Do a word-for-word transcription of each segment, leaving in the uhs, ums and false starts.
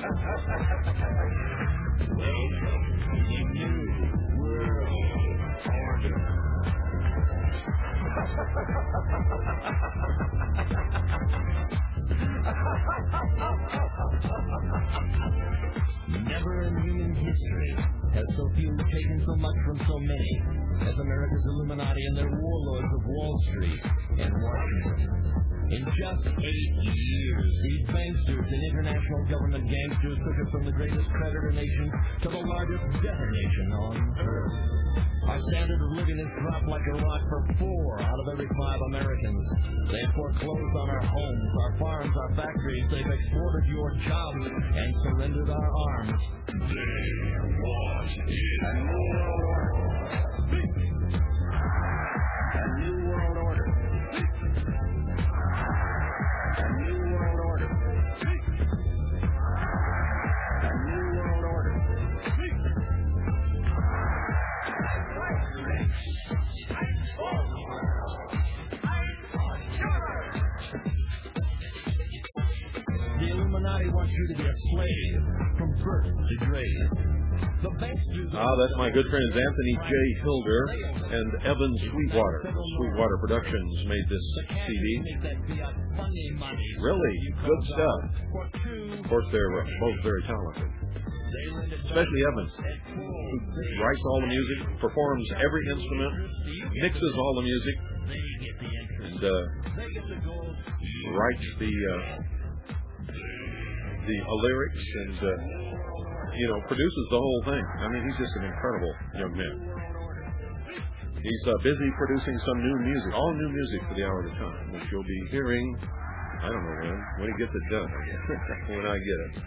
Never in human history has so few taken so much from so many as America's Illuminati and their warlords of Wall Street and Washington. In just eight years, these banksters and international government gangsters took us from the greatest creditor nation to the largest debtor nation on earth. Our standard of living has dropped like a rock for four out of every five Americans. They have foreclosed on our homes, our farms, our factories. They've exported your jobs and surrendered our arms. They want it. A new world order. A new world order. A new world order. A new world order. The Illuminati wants you to be a slave from birth to grave. The banksters. Ah, that's my good friends Anthony J. Hilder and Evan Sweetwater. Sweetwater Productions made this C D. Really good stuff. Of course, they're both very talented. Especially Evan, who writes all the music, performs every instrument, mixes all the music, and uh, writes the uh, the uh, lyrics and uh, you know produces the whole thing. I mean, he's just an incredible young man. He's uh, busy producing some new music, all new music for the Hour of the Time, which you'll be hearing. I don't know when. When he gets it done, when I get it.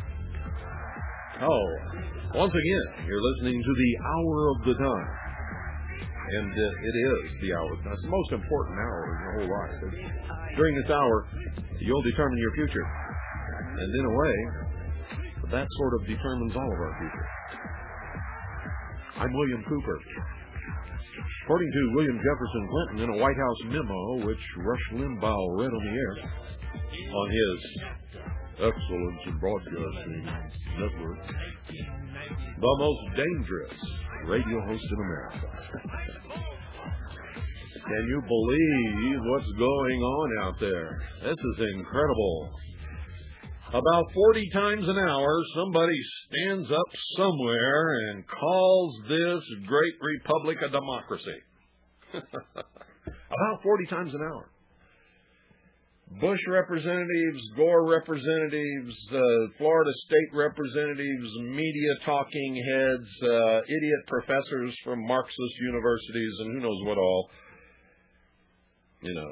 Oh, once again, you're listening to the Hour of the Time. And uh, it is the hour. That's the most important hour in your whole life. During this hour, you'll determine your future. And in a way, that sort of determines all of our future. I'm William Cooper. According to William Jefferson Clinton in a White House memo, which Rush Limbaugh read on the air on his Excellence in Broadcasting Network, the most dangerous radio host in America. Can you believe what's going on out there? This is incredible. About forty times an hour, somebody stands up somewhere and calls this great republic a democracy. About forty times an hour. Bush representatives, Gore representatives, uh, Florida state representatives, media talking heads, uh, idiot professors from Marxist universities, and who knows what all. You know,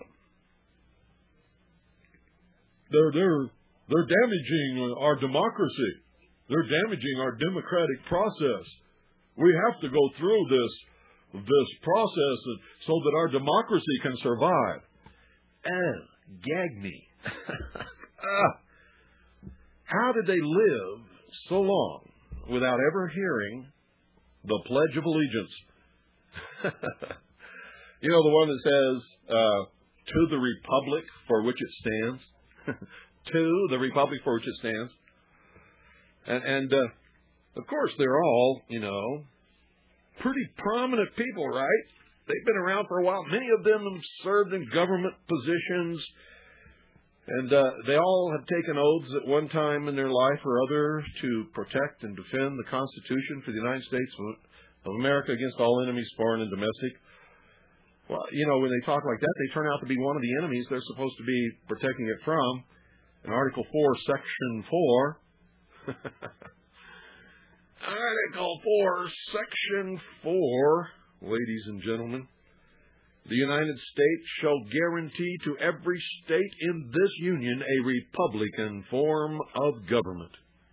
they're they're they're damaging our democracy. They're damaging our democratic process. We have to go through this this process so that our democracy can survive. And gag me. ah. How did they live so long without ever hearing the Pledge of Allegiance? You know, the one that says, uh, to the republic for which it stands. To the republic for which it stands. And, and uh, of course, they're all, you know, pretty prominent people, right? They've been around for a while. Many of them have served in government positions. And uh, they all have taken oaths at one time in their life or other to protect and defend the Constitution for the United States of America against all enemies, foreign and domestic. Well, you know, when they talk like that, they turn out to be one of the enemies they're supposed to be protecting it from. In Article four, Section four. Article four, Section four, ladies and gentlemen. The United States shall guarantee to every state in this union a republican form of government.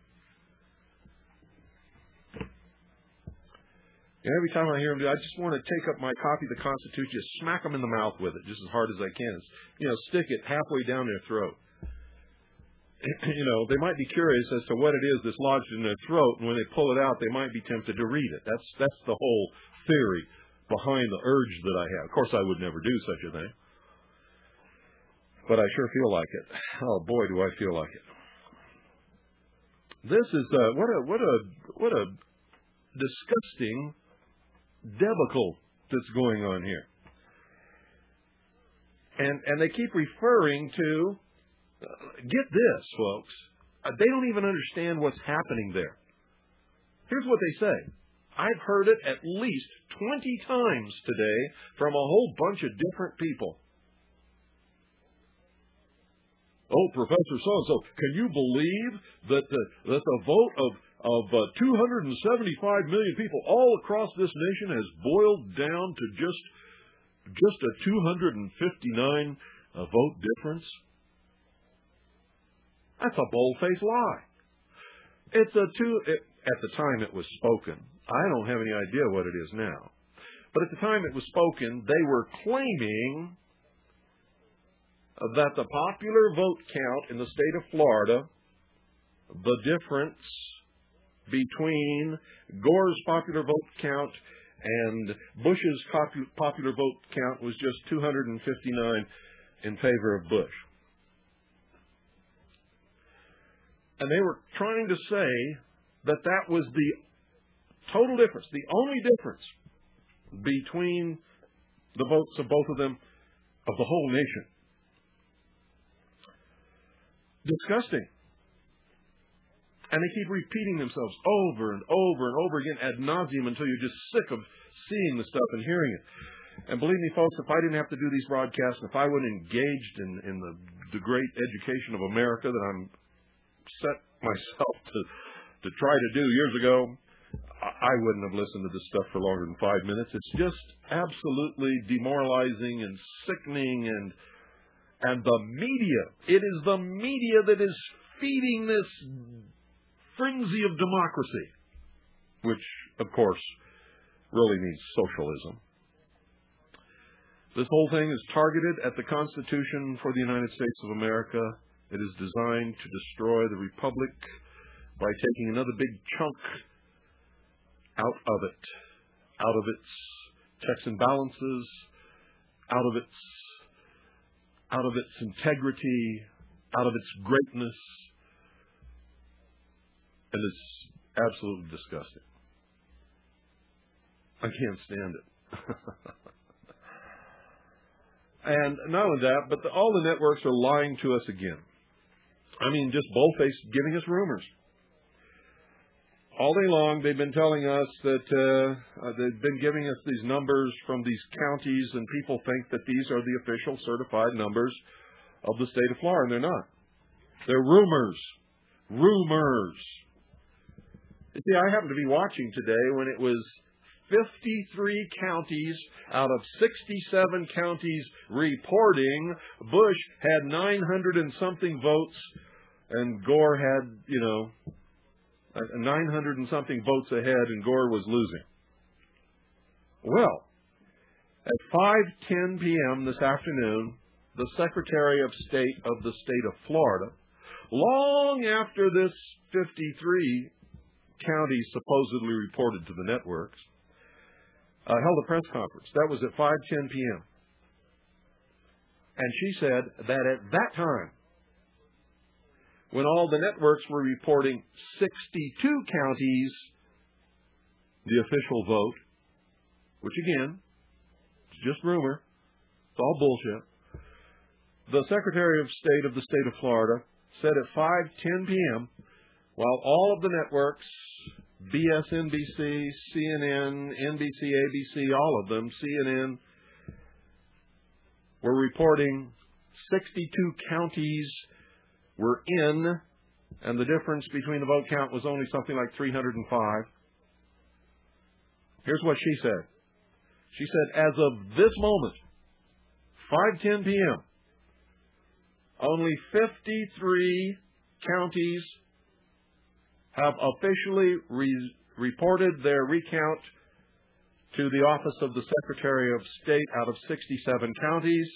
And every time I hear them do, I just want to take up my copy of the Constitution, just smack them in the mouth with it, just as hard as I can. You know, stick it halfway down their throat. You know, they might be curious as to what it is that's lodged in their throat, and when they pull it out, they might be tempted to read it. That's that's the whole theory behind the urge that I have. Of course, I would never do such a thing. But I sure feel like it. Oh, boy, do I feel like it. This is a, what a what a what a disgusting debacle that's going on here. And and they keep referring to, uh, get this, folks, uh, they don't even understand what's happening there. Here's what they say. I've heard it at least twenty times today from a whole bunch of different people. Oh, Professor so-and-so, can you believe that the, that the vote of, of uh, two hundred seventy-five million people all across this nation has boiled down to just, just a two hundred fifty-nine uh, vote difference? That's a bold-faced lie. It's a two, it, at the time it was spoken. I don't have any idea what it is now. But at the time it was spoken, they were claiming that the popular vote count in the state of Florida, the difference between Gore's popular vote count and Bush's popular vote count was just two hundred fifty-nine in favor of Bush. And they were trying to say that that was the total difference, the only difference between the votes of both of them, of the whole nation. Disgusting. And they keep repeating themselves over and over and over again ad nauseum until you're just sick of seeing the stuff and hearing it. And believe me, folks, if I didn't have to do these broadcasts, if I wasn't engaged in, in the, the great education of America that I'm set myself to, to try to do years ago, I wouldn't have listened to this stuff for longer than five minutes. It's just absolutely demoralizing and sickening, and and the media, it is the media that is feeding this frenzy of democracy, which, of course, really means socialism. This whole thing is targeted at the Constitution for the United States of America. It is designed to destroy the Republic by taking another big chunk out of it, out of its checks and balances, out of its out of its integrity, out of its greatness, and it's absolutely disgusting. I can't stand it. And not only that, but the, all the networks are lying to us again. I mean, just bold-faced giving us rumors. All day long, they've been telling us that uh, uh, they've been giving us these numbers from these counties, and people think that these are the official certified numbers of the state of Florida, and they're not. They're rumors. Rumors. You see, I happened to be watching today when it was fifty-three counties out of sixty-seven counties reporting Bush had nine hundred and something votes, and Gore had, you know, nine hundred and something votes ahead, and Gore was losing. Well, at five ten p.m. this afternoon, the Secretary of State of the state of Florida, long after this fifty-three counties supposedly reported to the networks, uh, held a press conference. That was at five ten p.m. And she said that at that time, when all the networks were reporting sixty-two counties, the official vote, which again, is just rumor, it's all bullshit, the Secretary of State of the state of Florida said at five ten p.m., while all of the networks, B S N B C, C N N, N B C, A B C, all of them, C N N, were reporting sixty-two counties were in, and the difference between the vote count was only something like three hundred five. Here's what she said. She said, as of this moment, five ten p.m., only fifty-three counties have officially re- reported their recount to the Office of the Secretary of State out of sixty-seven counties.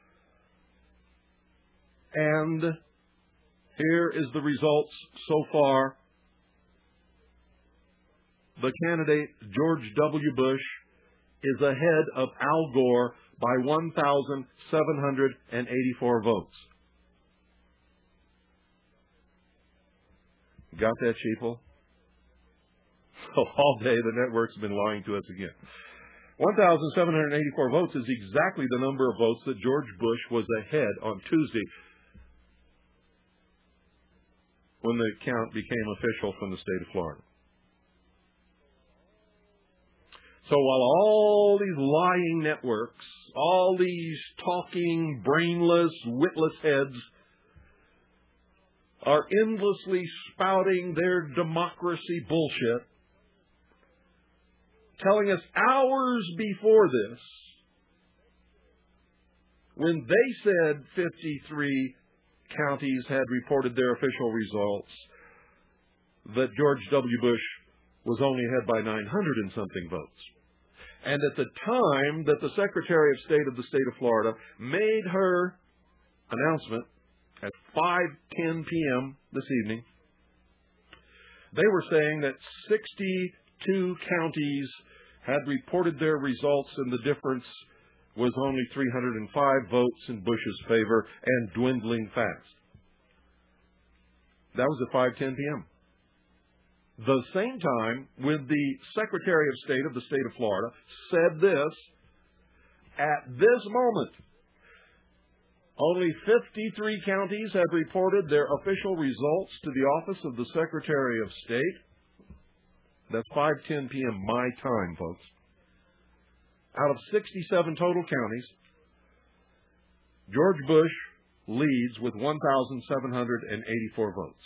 And here is the results so far. The candidate, George W. Bush, is ahead of Al Gore by one thousand seven hundred eighty-four votes. Got that, sheeple? So all day the network's been lying to us again. one thousand seven hundred eighty-four votes is exactly the number of votes that George Bush was ahead on Tuesday when the count became official from the state of Florida. So while all these lying networks, all these talking, brainless, witless heads are endlessly spouting their democracy bullshit, telling us hours before this, when they said fifty-three counties had reported their official results, that George W. Bush was only ahead by nine hundred and something votes. And at the time that the Secretary of State of the state of Florida made her announcement at five ten p.m. this evening, they were saying that sixty-two counties had reported their results, and the difference was only three hundred five votes in Bush's favor and dwindling fast. That was at five ten p.m. The same time, when the Secretary of State of the state of Florida said this, at this moment, only fifty-three counties have reported their official results to the Office of the Secretary of State. That's five ten p.m. my time, folks. Out of sixty-seven total counties, George Bush leads with one thousand seven hundred eighty-four votes.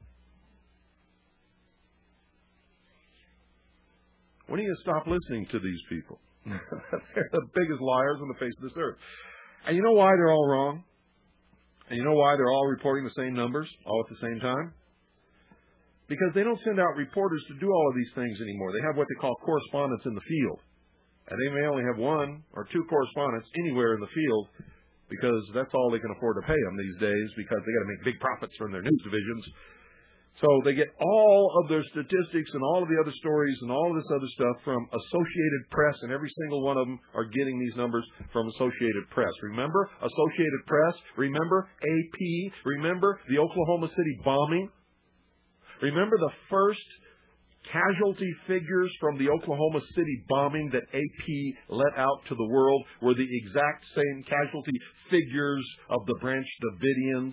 When are you going to stop listening to these people? They're the biggest liars on the face of this earth. And you know why they're all wrong? And you know why they're all reporting the same numbers all at the same time? Because they don't send out reporters to do all of these things anymore. They have what they call correspondents in the field. And they may only have one or two correspondents anywhere in the field because that's all they can afford to pay them these days because they got to make big profits from their news divisions. So they get all of their statistics and all of the other stories and all of this other stuff from Associated Press, and every single one of them are getting these numbers from Associated Press. Remember Associated Press? Remember A P? Remember the Oklahoma City bombing? Remember the first casualty figures from the Oklahoma City bombing that A P let out to the world were the exact same casualty figures of the Branch Davidians?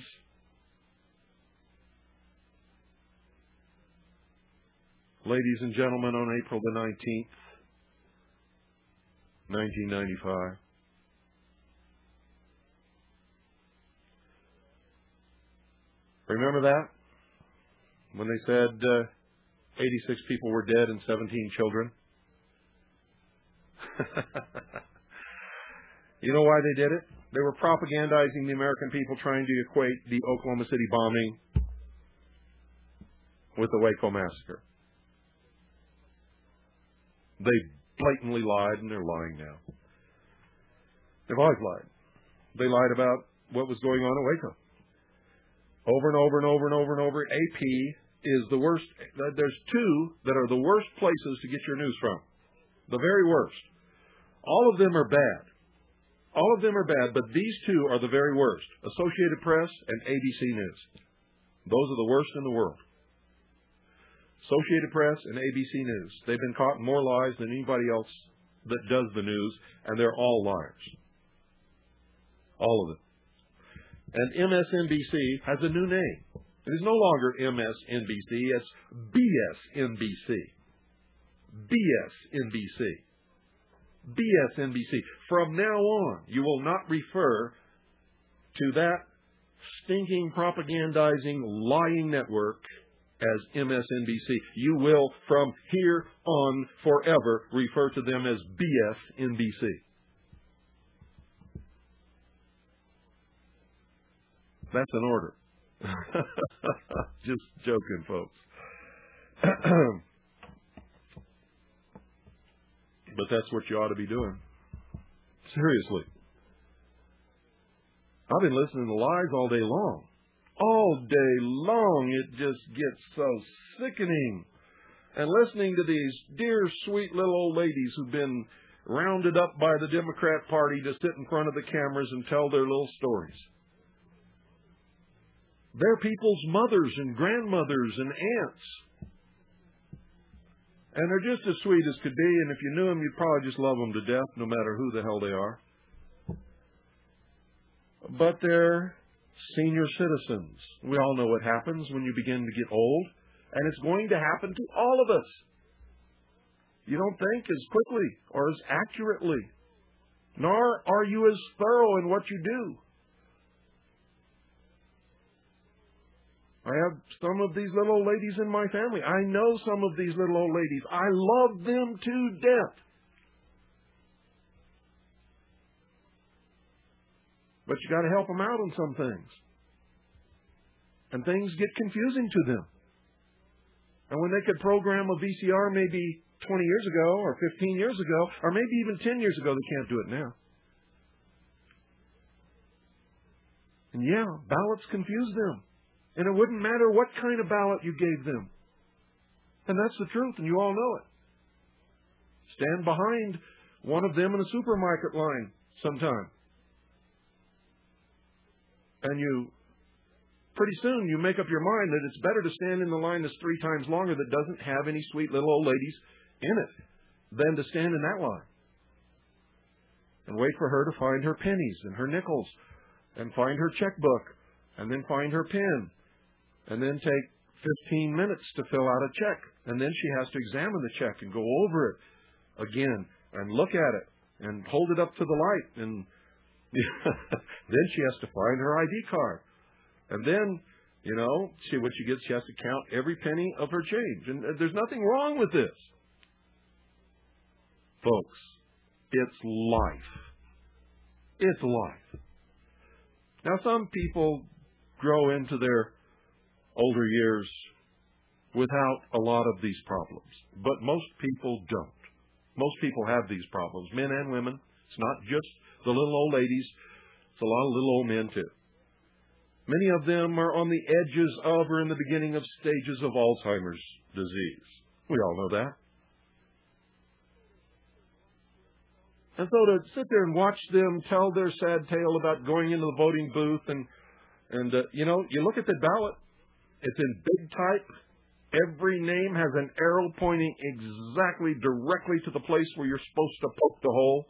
Ladies and gentlemen, on April the nineteenth, nineteen ninety-five, remember that? When they said uh, eighty-six people were dead and seventeen children? You know why they did it? They were propagandizing the American people, trying to equate the Oklahoma City bombing with the Waco massacre. They blatantly lied, and they're lying now. They've always lied. They lied about what was going on at Waco. Over and over and over and over and over. A P is the worst. There's two that are the worst places to get your news from. The very worst. All of them are bad. All of them are bad, but these two are the very worst. Associated Press and A B C News. Those are the worst in the world. Associated Press and A B C News. They've been caught in more lies than anybody else that does the news, and they're all liars. All of them. And M S N B C has a new name. It is no longer M S N B C, it's B S N B C. B S N B C. B S N B C. From now on, you will not refer to that stinking, propagandizing, lying network as M S N B C. You will, from here on forever, refer to them as B S N B C. That's an order. Just joking, folks. But that's what you ought to be doing. Seriously. I've been listening to lies all day long. All day long, it just gets so sickening. And listening to these dear, sweet little old ladies who've been rounded up by the Democrat Party to sit in front of the cameras and tell their little stories. They're people's mothers and grandmothers and aunts. And they're just as sweet as could be, and if you knew them, you'd probably just love them to death, no matter who the hell they are. But they're senior citizens. We all know what happens when you begin to get old, and it's going to happen to all of us. You don't think as quickly or as accurately, nor are you as thorough in what you do. I have some of these little old ladies in my family. I know some of these little old ladies. I love them to death. But you got to help them out on some things. And things get confusing to them. And when they could program a V C R maybe twenty years ago or fifteen years ago, or maybe even ten years ago, they can't do it now. And yeah, ballots confuse them. And it wouldn't matter what kind of ballot you gave them. And that's the truth, and you all know it. Stand behind one of them in a supermarket line sometime. And you, pretty soon, you make up your mind that it's better to stand in the line that's three times longer that doesn't have any sweet little old ladies in it than to stand in that line. And wait for her to find her pennies and her nickels and find her checkbook and then find her pen. And then take fifteen minutes to fill out a check. And then she has to examine the check and go over it again and look at it and hold it up to the light. And then she has to find her I D card. And then, you know, see what she gets. She has to count every penny of her change. And there's nothing wrong with this. Folks, it's life. It's life. Now, some people grow into their older years without a lot of these problems. But most people don't. Most people have these problems, men and women. It's not just the little old ladies. It's a lot of little old men, too. Many of them are on the edges of or in the beginning of stages of Alzheimer's disease. We all know that. And so to sit there and watch them tell their sad tale about going into the voting booth and, and uh, you know, you look at the ballot. It's in big type. Every name has an arrow pointing exactly directly to the place where you're supposed to poke the hole.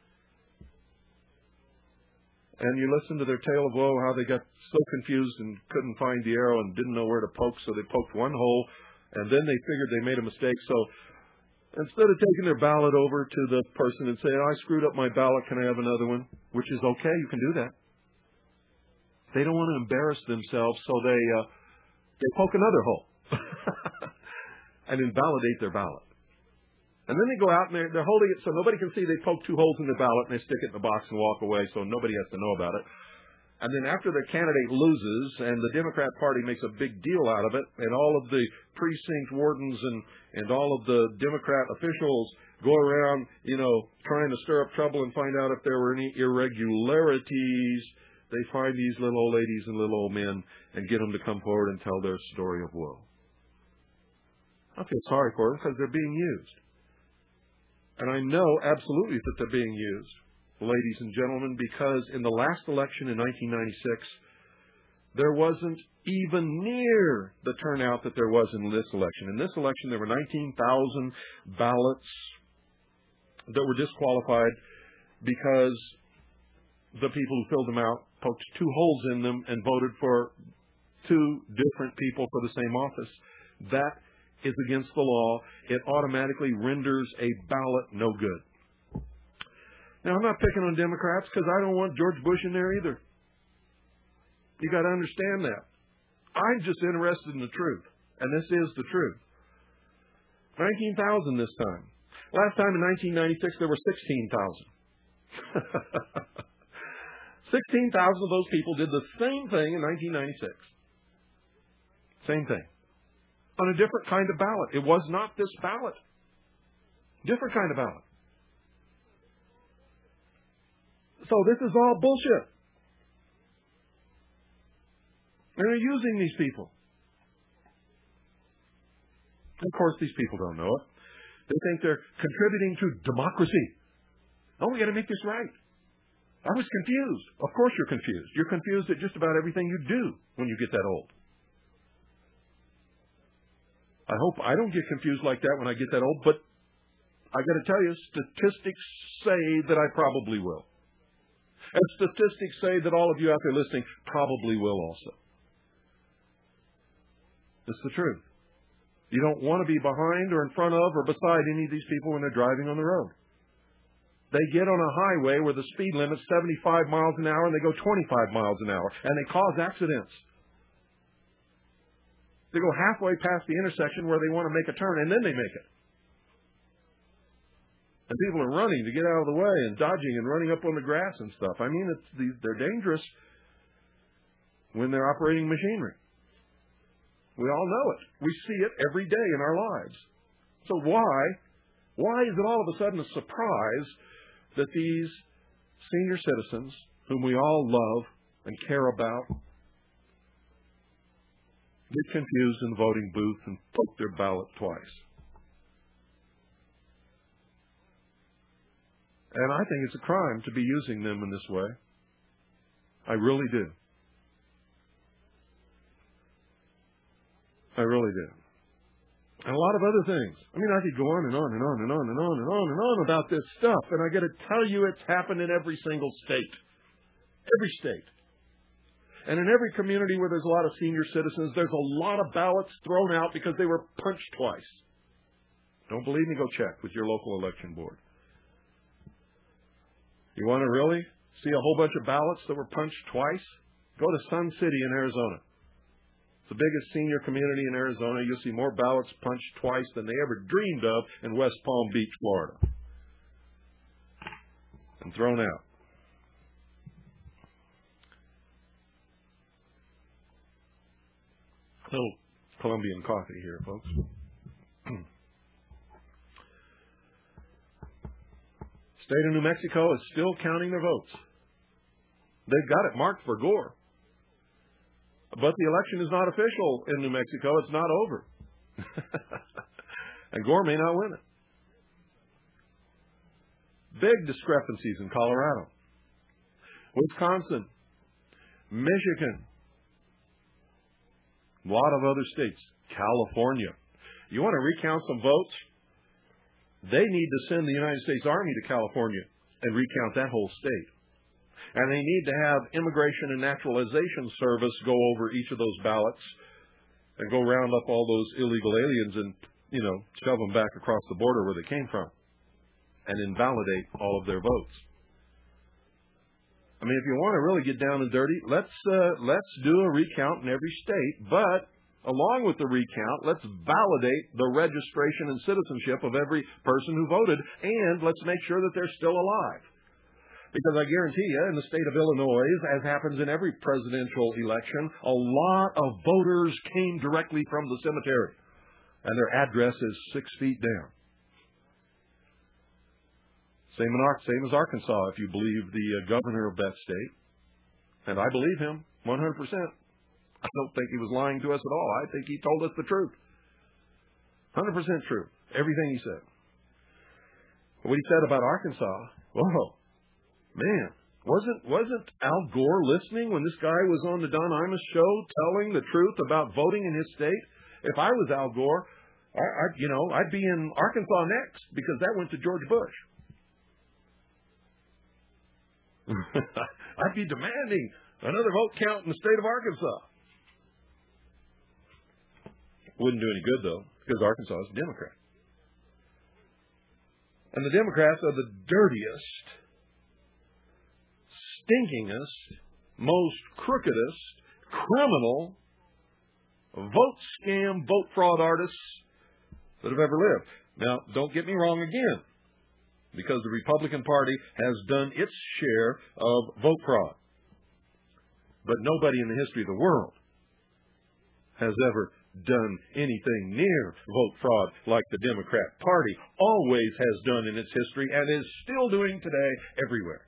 And you listen to their tale of woe, how they got so confused and couldn't find the arrow and didn't know where to poke, so they poked one hole, and then they figured they made a mistake. So instead of taking their ballot over to the person and saying, I screwed up my ballot, can I have another one? Which is okay, you can do that. They don't want to embarrass themselves, so they... Uh, They poke another hole and invalidate their ballot. And then they go out and they're, they're holding it so nobody can see they poke two holes in their ballot, and they stick it in the box and walk away so nobody has to know about it. And then after the candidate loses and the Democrat Party makes a big deal out of it, and all of the precinct wardens and, and all of the Democrat officials go around, you know, trying to stir up trouble and find out if there were any irregularities, they find these little old ladies and little old men and get them to come forward and tell their story of woe. I feel sorry for them because they're being used. And I know absolutely that they're being used, ladies and gentlemen, because in the last election in nineteen ninety-six, there wasn't even near the turnout that there was in this election. In this election, there were nineteen thousand ballots that were disqualified because the people who filled them out poked two holes in them and voted for two different people for the same office. That is against the law. It automatically renders a ballot no good. Now, I'm not picking on Democrats because I don't want George Bush in there either. You got to understand that. I'm just interested in the truth, and this is the truth. nineteen thousand this time. Last time in nineteen ninety-six, there were sixteen thousand. sixteen thousand of those people did the same thing in nineteen ninety-six. Same thing. On a different kind of ballot. It was not this ballot. Different kind of ballot. So this is all bullshit. And they're using these people. Of course, these people don't know it. They think they're contributing to democracy. Oh, we got to make this right. I was confused. Of course you're confused. You're confused at just about everything you do when you get that old. I hope I don't get confused like that when I get that old, but I got to tell you, statistics say that I probably will. And statistics say that all of you out there listening probably will also. It's the truth. You don't want to be behind or in front of or beside any of these people when they're driving on the road. They get on a highway where the speed limit's seventy-five miles an hour and they go twenty-five miles an hour, and they cause accidents. They go halfway past the intersection where they want to make a turn, and then they make it. And people are running to get out of the way and dodging and running up on the grass and stuff. I mean, it's, they're dangerous when they're operating machinery. We all know it. We see it every day in our lives. So why, why is it all of a sudden a surprise that these senior citizens, whom we all love and care about, get confused in the voting booth and vote their ballot twice? And I think it's a crime to be using them in this way. I really do. I really do. And a lot of other things. I mean, I could go on and on and on and on and on and on and on about this stuff. And I got to tell you, it's happened in every single state. Every state. And in every community where there's a lot of senior citizens, there's a lot of ballots thrown out because they were punched twice. Don't believe me? Go check with your local election board. You want to really see a whole bunch of ballots that were punched twice? Go to Sun City in Arizona. It's the biggest senior community in Arizona. You'll see more ballots punched twice than they ever dreamed of in West Palm Beach, Florida. And thrown out. A little Colombian coffee here, folks. State of New Mexico is still counting their votes. They've got it marked for Gore. But the election is not official in New Mexico. It's not over. And Gore may not win it. Big discrepancies in Colorado, Wisconsin, Michigan, a lot of other states, California. You want to recount some votes? They need to send the United States Army to California and recount that whole state. And they need to have Immigration and Naturalization Service go over each of those ballots and go round up all those illegal aliens and, you know, shove them back across the border where they came from and invalidate all of their votes. I mean, if you want to really get down and dirty, let's uh, let's do a recount in every state, but along with the recount, let's validate the registration and citizenship of every person who voted, and let's make sure that they're still alive. Because I guarantee you, in the state of Illinois, as happens in every presidential election, a lot of voters came directly from the cemetery, and their address is six feet down. Same, in, same as Arkansas, if you believe the uh, governor of that state. And I believe him one hundred percent. I don't think he was lying to us at all. I think he told us the truth. one hundred percent true. Everything he said. What he said about Arkansas, whoa, man, wasn't wasn't Al Gore listening when this guy was on the Don Imus show telling the truth about voting in his state? If I was Al Gore, I, I, you know, I'd be in Arkansas next because that went to George Bush. I'd be demanding another vote count in the state of Arkansas. Wouldn't do any good, though, because Arkansas is a Democrat. And the Democrats are the dirtiest, stinkingest, most crookedest, criminal, vote scam, vote fraud artists that have ever lived. Now, don't get me wrong again, because the Republican Party has done its share of vote fraud. But nobody in the history of the world has ever done anything near vote fraud like the Democrat Party always has done in its history and is still doing today everywhere.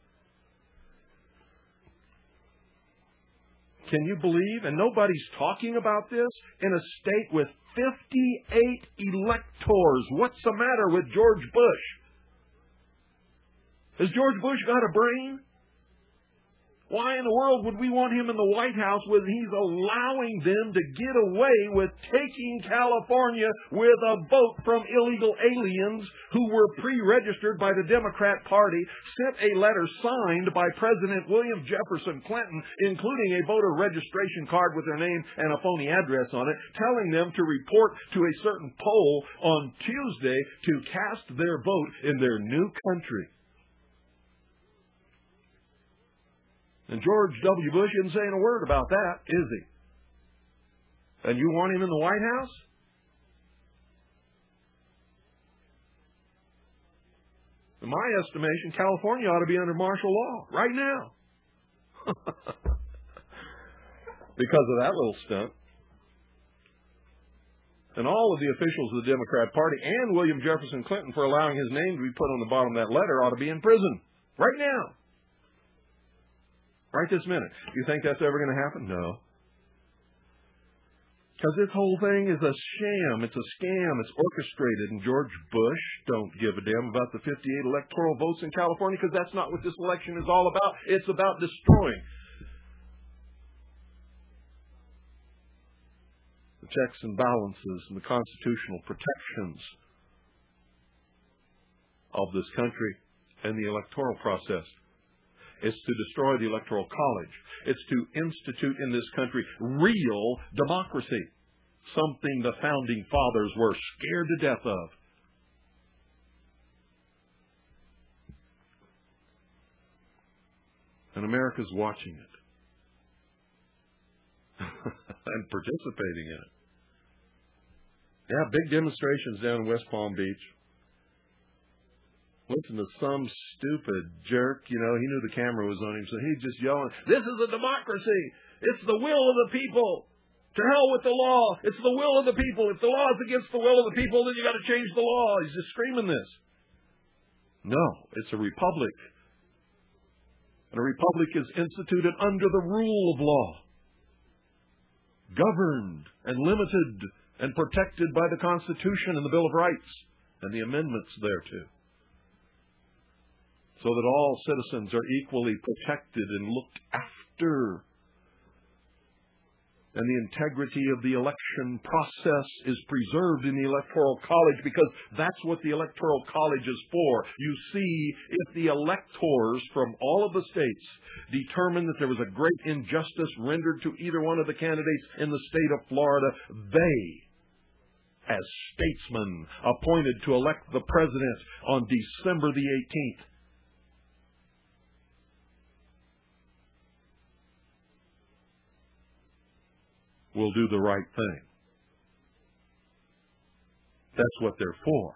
Can you believe, and nobody's talking about this, in a state with fifty-eight electors? What's the matter with George Bush? Has George Bush got a brain? Why in the world would we want him in the White House when he's allowing them to get away with taking California with a vote from illegal aliens who were pre-registered by the Democrat Party, sent a letter signed by President William Jefferson Clinton, including a voter registration card with their name and a phony address on it, telling them to report to a certain poll on Tuesday to cast their vote in their new country. And George W. Bush isn't saying a word about that, is he? And you want him in the White House? In my estimation, California ought to be under martial law right now. Because of that little stunt. And all of the officials of the Democrat Party and William Jefferson Clinton for allowing his name to be put on the bottom of that letter ought to be in prison right now. Right this minute. You think that's ever going to happen? No. Because this whole thing is a sham. It's a scam. It's orchestrated. And George Bush don't give a damn about the fifty-eight electoral votes in California, because that's not what this election is all about. It's about destroying the checks and balances and the constitutional protections of this country and the electoral process. It's to destroy the Electoral College. It's to institute in this country real democracy, something the Founding Fathers were scared to death of. And America's watching it and participating in it. Yeah, big demonstrations down in West Palm Beach. Listen to some stupid jerk, you know, he knew the camera was on him, so he's just yelling, "This is a democracy! It's the will of the people! To hell with the law! It's the will of the people! If the law is against the will of the people, then you got to change the law!" He's just screaming this. No, it's a republic. And a republic is instituted under the rule of law, governed and limited and protected by the Constitution and the Bill of Rights and the amendments thereto, so that all citizens are equally protected and looked after. And the integrity of the election process is preserved in the Electoral College, because that's what the Electoral College is for. You see, if the electors from all of the states determine that there was a great injustice rendered to either one of the candidates in the state of Florida, they, as statesmen appointed to elect the president on December the eighteenth, will do the right thing. That's what they're for.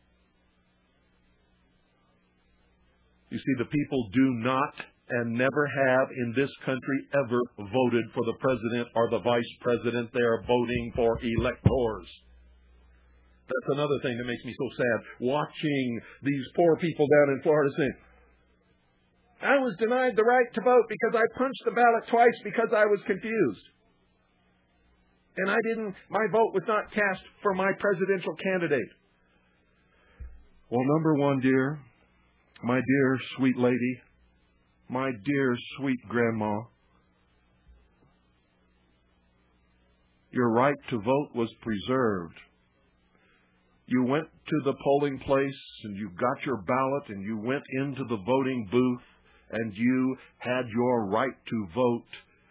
You see, the people do not and never have in this country ever voted for the president or the vice president. They are voting for electors. That's another thing that makes me so sad, watching these poor people down in Florida saying, "I was denied the right to vote because I punched the ballot twice because I was confused. And I didn't, my vote was not cast for my presidential candidate." Well, number one, dear, my dear sweet lady, my dear sweet grandma, your right to vote was preserved. You went to the polling place and you got your ballot and you went into the voting booth and you had your right to vote.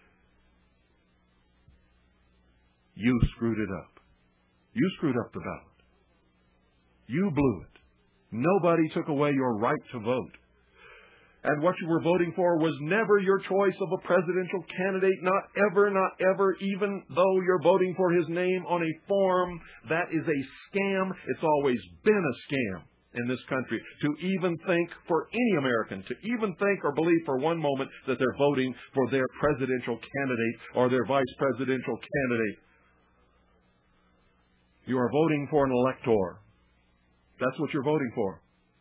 You screwed it up. You screwed up the ballot. You blew it. Nobody took away your right to vote. And what you were voting for was never your choice of a presidential candidate, not ever, not ever, even though you're voting for his name on a form. That is a scam. It's always been a scam in this country to even think, for any American, to even think or believe for one moment that they're voting for their presidential candidate or their vice presidential candidate. You are voting for an elector. That's what you're voting for.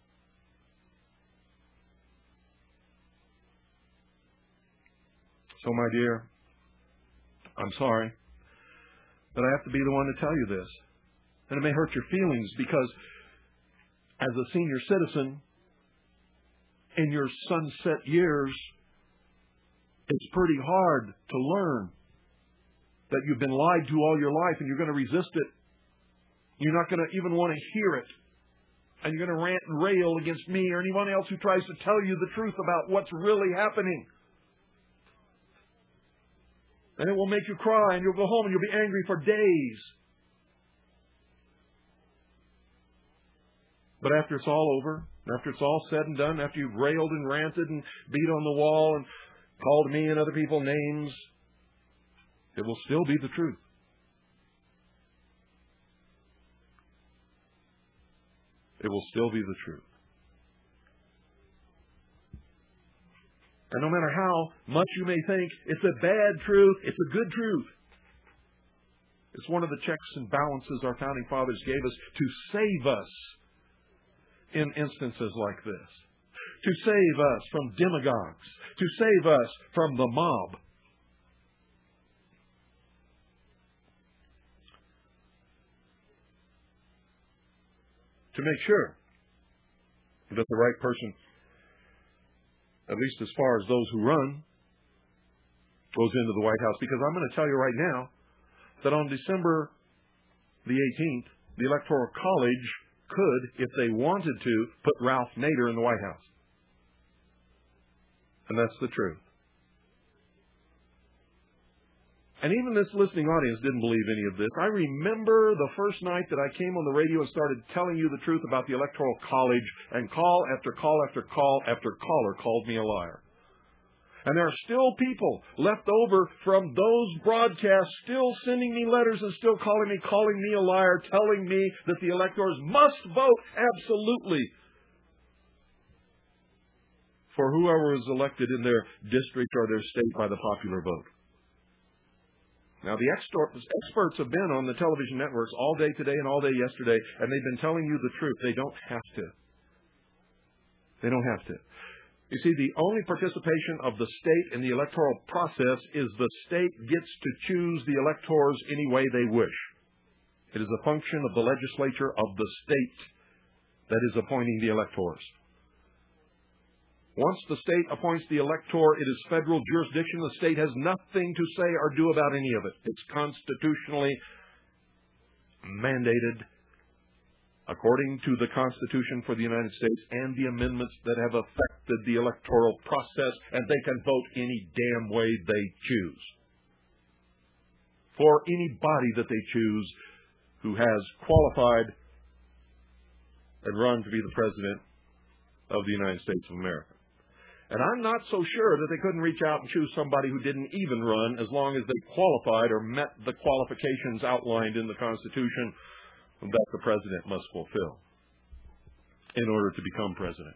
So, my dear, I'm sorry, but I have to be the one to tell you this. And it may hurt your feelings, because as a senior citizen, in your sunset years, It's pretty hard to learn that you've been lied to all your life and you're going to resist it. You're not going to even want to hear it. And you're going to rant and rail against me or anyone else who tries to tell you the truth about what's really happening. And it will make you cry and you'll go home and you'll be angry for days. But after it's all over, after it's all said and done, after you've railed and ranted and beat on the wall and called me and other people names, it will still be the truth. It will still be the truth. And no matter how much you may think it's a bad truth, it's a good truth. It's one of the checks and balances our founding fathers gave us to save us in instances like this. To save us from demagogues. To save us from the mob. To make sure that the right person, at least as far as those who run, goes into the White House. Because I'm going to tell you right now that on December the eighteenth, the Electoral College could, if they wanted to, put Ralph Nader in the White House. And that's the truth. And even this listening audience didn't believe any of this. I remember the first night that I came on the radio and started telling you the truth about the Electoral College, and call after call after call after caller called me a liar. And there are still people left over from those broadcasts still sending me letters and still calling me, calling me a liar, telling me that the electors must vote absolutely for whoever is elected in their district or their state by the popular vote. Now, the experts have been on the television networks all day today and all day yesterday, and they've been telling you the truth. They don't have to. They don't have to. You see, the only participation of the state in the electoral process is the state gets to choose the electors any way they wish. It is a function of the legislature of the state that is appointing the electors. Once the state appoints the elector, it is federal jurisdiction. The state has nothing to say or do about any of it. It's constitutionally mandated according to the Constitution for the United States and the amendments that have affected the electoral process, and they can vote any damn way they choose. For anybody that they choose who has qualified and run to be the President of the United States of America. And I'm not so sure that they couldn't reach out and choose somebody who didn't even run as long as they qualified or met the qualifications outlined in the Constitution that the President must fulfill in order to become President.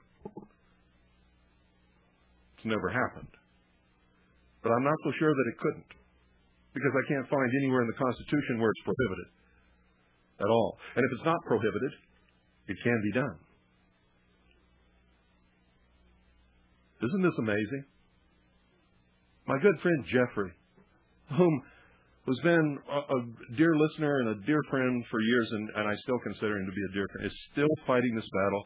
It's never happened. But I'm not so sure that it couldn't, because I can't find anywhere in the Constitution where it's prohibited at all. And if it's not prohibited, it can be done. Isn't this amazing? My good friend Jeffrey, whom who's been a, a dear listener and a dear friend for years, and, and I still consider him to be a dear friend, is still fighting this battle,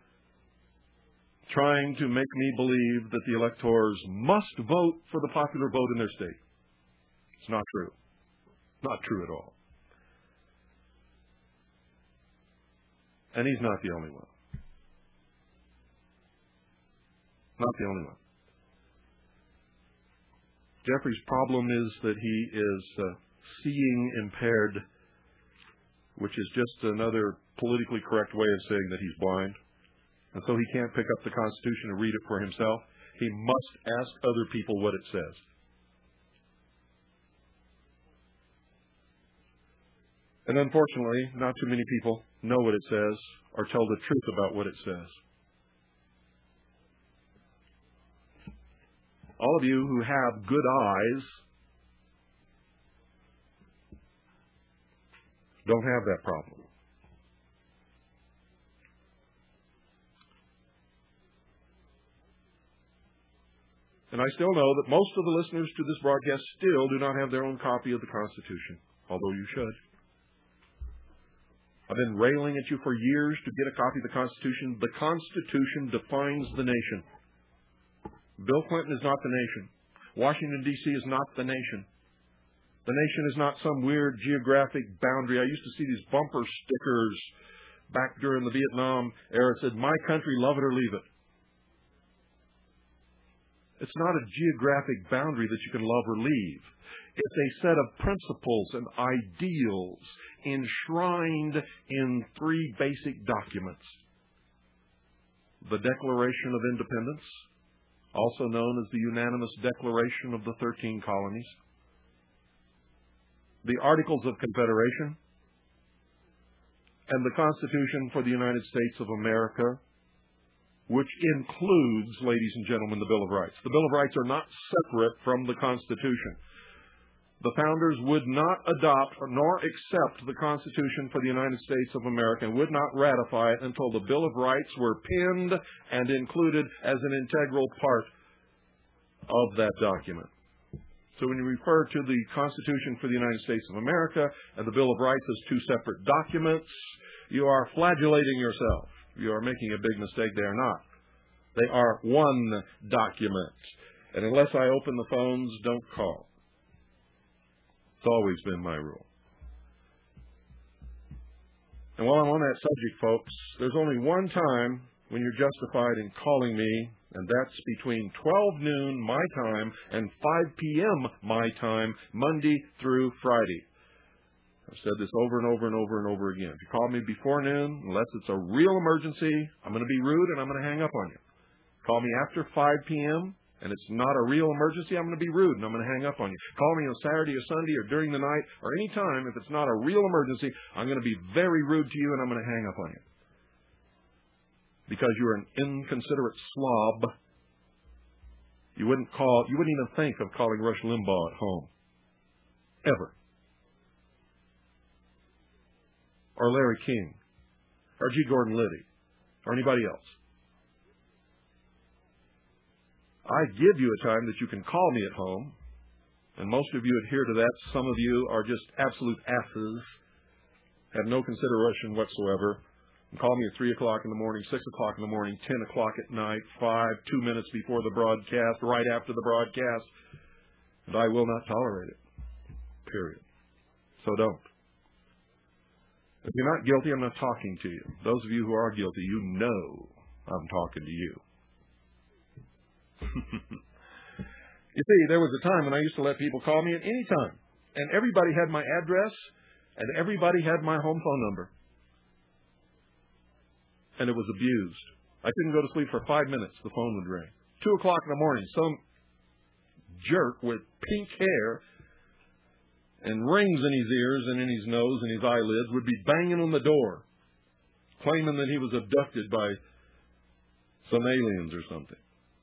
trying to make me believe that the electors must vote for the popular vote in their state. It's not true. Not true at all. And he's not the only one. Not the only one. Jeffrey's problem is that he is uh, seeing impaired, which is just another politically correct way of saying that he's blind. And so he can't pick up the Constitution and read it for himself. He must ask other people what it says. And unfortunately, not too many people know what it says or tell the truth about what it says. All of you who have good eyes don't have that problem. And I still know that most of the listeners to this broadcast still do not have their own copy of the Constitution, although you should. I've been railing at you for years to get a copy of the Constitution. The Constitution defines the nation. Bill Clinton is not the nation. Washington, D C is not the nation. The nation is not some weird geographic boundary. I used to see these bumper stickers back during the Vietnam era that said, "My country, love it or leave it." It's not a geographic boundary that you can love or leave. It's a set of principles and ideals enshrined in three basic documents. The Declaration of Independence, also known as the Unanimous Declaration of the Thirteen Colonies. The Articles of Confederation, and the Constitution for the United States of America, which includes, ladies and gentlemen, the Bill of Rights. The Bill of Rights are not separate from the Constitution. The founders would not adopt nor accept the Constitution for the United States of America and would not ratify it until the Bill of Rights were penned and included as an integral part of that document. So when you refer to the Constitution for the United States of America and the Bill of Rights as two separate documents, you are flagellating yourself. You are making a big mistake. They are not. They are one document. And unless I open the phones, don't call. It's always been my rule. And while I'm on that subject, folks, there's only one time when you're justified in calling me, and that's between twelve noon my time and five p.m. my time, Monday through Friday. I've said this over and over and over and over again. If you call me before noon, unless it's a real emergency, I'm going to be rude and I'm going to hang up on you. Call me after five p.m., and it's not a real emergency, I'm going to be rude and I'm going to hang up on you. Call me on Saturday or Sunday or during the night or any time. If it's not a real emergency, I'm going to be very rude to you and I'm going to hang up on you. Because you're an inconsiderate slob. You wouldn't call, you wouldn't even think of calling Rush Limbaugh at home. Ever. Or Larry King. Or G. Gordon Liddy. Or anybody else. I give you a time that you can call me at home, and most of you adhere to that. Some of you are just absolute asses, have no consideration whatsoever, and call me at three o'clock in the morning, six o'clock in the morning, ten o'clock at night, five, two minutes before the broadcast, right after the broadcast, and I will not tolerate it. Period. So don't. If you're not guilty, I'm not talking to you. Those of you who are guilty, you know I'm talking to you. You see, there was a time when I used to let people call me at any time, and everybody had my address, and everybody had my home phone number, and it was abused. I couldn't go to sleep for five minutes. The phone would ring. Two o'clock in the morning, some jerk with pink hair and rings in his ears and in his nose and his eyelids would be banging on the door, claiming that he was abducted by some aliens or something.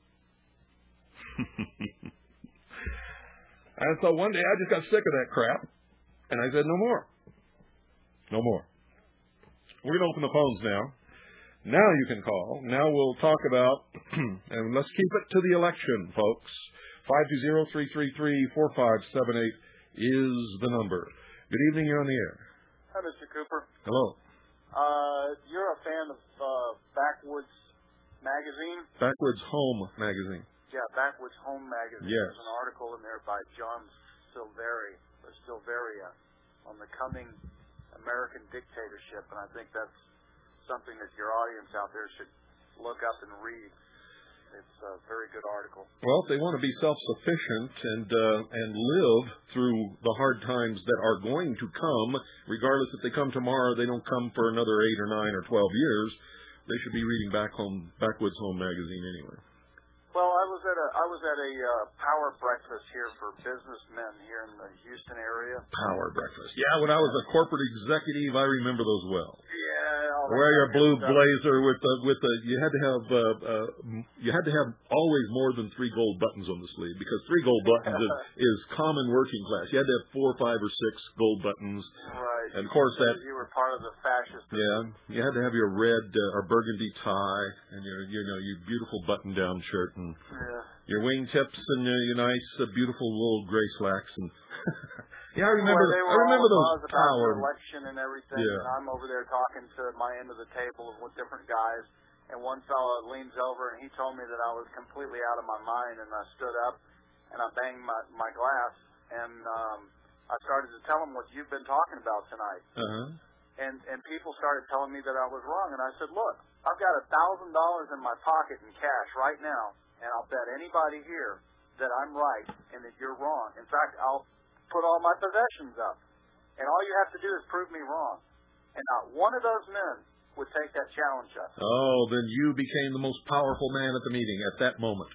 And so one day I just got sick of that crap, and I said, no more. No more. We're going to open the phones now. Now you can call. Now we'll talk about, and let's keep it to the election, folks. five two zero, three three three, four five seven eight is the number. Good evening, you're on the air. Hi, Mister Cooper. Hello. Uh, you're a fan of uh, Backwoods Magazine? Backwoods Home Magazine. Yeah, Backwoods Home Magazine. Yes. There's an article in there by John Silveri, or Silveria, on the coming American dictatorship, and I think that's something that your audience out there should look up and read. It's a very good article. Well, if they want to be self-sufficient and uh, and live through the hard times that are going to come, regardless if they come tomorrow, they don't come for another eight or nine or twelve years, they should be reading Back Home, Backwoods Home Magazine anyway. Well, I was at a I was at a uh, power breakfast here for businessmen here in the Houston area. Power breakfast. Yeah, when I was a corporate executive, I remember those well. Yeah. Wear your blue blazer with the with the. You had to have uh, uh, you had to have always more than three gold buttons on the sleeve, because three gold buttons is, is common working class. You had to have four, five, or six gold buttons. Right. And of course that. You were part of the fascist. Yeah. You had to have your red uh, or burgundy tie and your you know your beautiful button-down shirt and yeah. your wingtips and your, your nice uh, beautiful little gray slacks and. Yeah, I remember. Well, they were I remember all those power about the election and everything. Yeah. And I'm over there talking to my end of the table with different guys, and one fellow leans over and he told me that I was completely out of my mind, and I stood up and I banged my, my glass, and um, I started to tell them what you've been talking about tonight. Uh-huh. And, and people started telling me that I was wrong, and I said, look, I've got a thousand dollars in my pocket in cash right now, and I'll bet anybody here that I'm right and that you're wrong. In fact, I'll put all my possessions up, and all you have to do is prove me wrong. And not one of those men would take that challenge up. Oh, then you became the most powerful man at the meeting at that moment.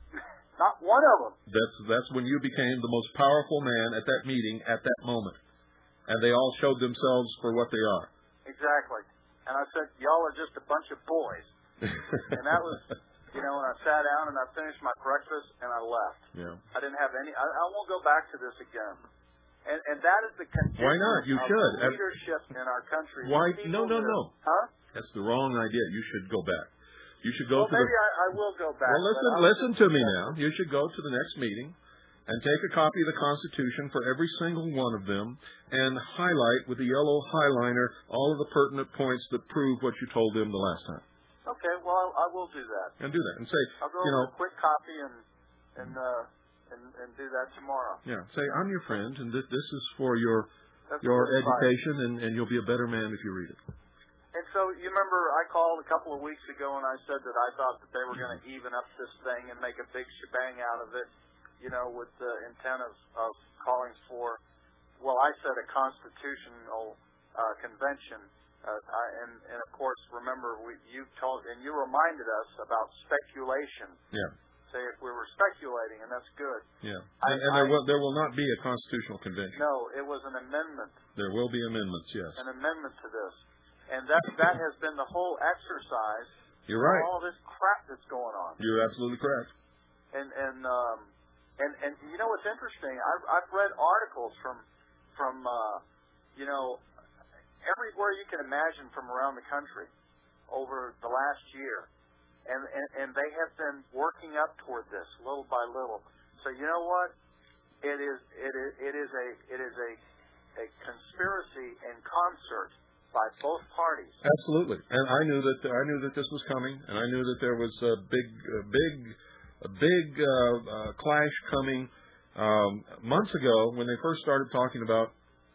Not one of them. That's that's when you became the most powerful man at that meeting at that moment. And they all showed themselves for what they are. Exactly. And I said, y'all are just a bunch of boys. And that was, you know, when I sat down and I finished my breakfast and I left. Yeah. I didn't have any, I, I won't go back to this again. And and that is the condition Why not? You of should. leadership in our country. Why? People No, no, that- no. Huh? That's the wrong idea. You should go back. You should go Well, to maybe the... I, I will go back. Well, but listen, I'll listen just- to me now. You should go to the next meeting and take a copy of the Constitution for every single one of them and highlight with the yellow highliner all of the pertinent points that prove what you told them the last time. Okay, well, I will do that. And do that. And say, I'll go you over know... a quick copy and and uh and, and do that tomorrow. Yeah, say, I'm your friend, and th- this is for your That's your good advice. education, and, and you'll be a better man if you read it. And so you remember I called a couple of weeks ago and I said that I thought that they were going to even up this thing and make a big shebang out of it, you know, with the intent of, of calling for, well, I said a constitutional uh, convention. Uh, I, and, and, of course, remember, we, you told, and you reminded us about speculation. Yeah. Say if we were speculating, and that's good. Yeah. I- And, and there, I- will, there will not be a constitutional convention. No, it was an amendment. There will be amendments, yes. An amendment to this. And that that has been the whole exercise. You're right. All this crap that's going on. You're absolutely correct. And and um and and you know what's interesting? I've I've read articles from from uh, you know everywhere you can imagine from around the country over the last year, and and, and they have been working up toward this little by little. So you know what? It is it is it is a it is a a conspiracy in concert by both parties. Absolutely. And I knew that I knew that this was coming, and I knew that there was a big, a big, a big uh, uh, clash coming um, months ago when they first started talking about,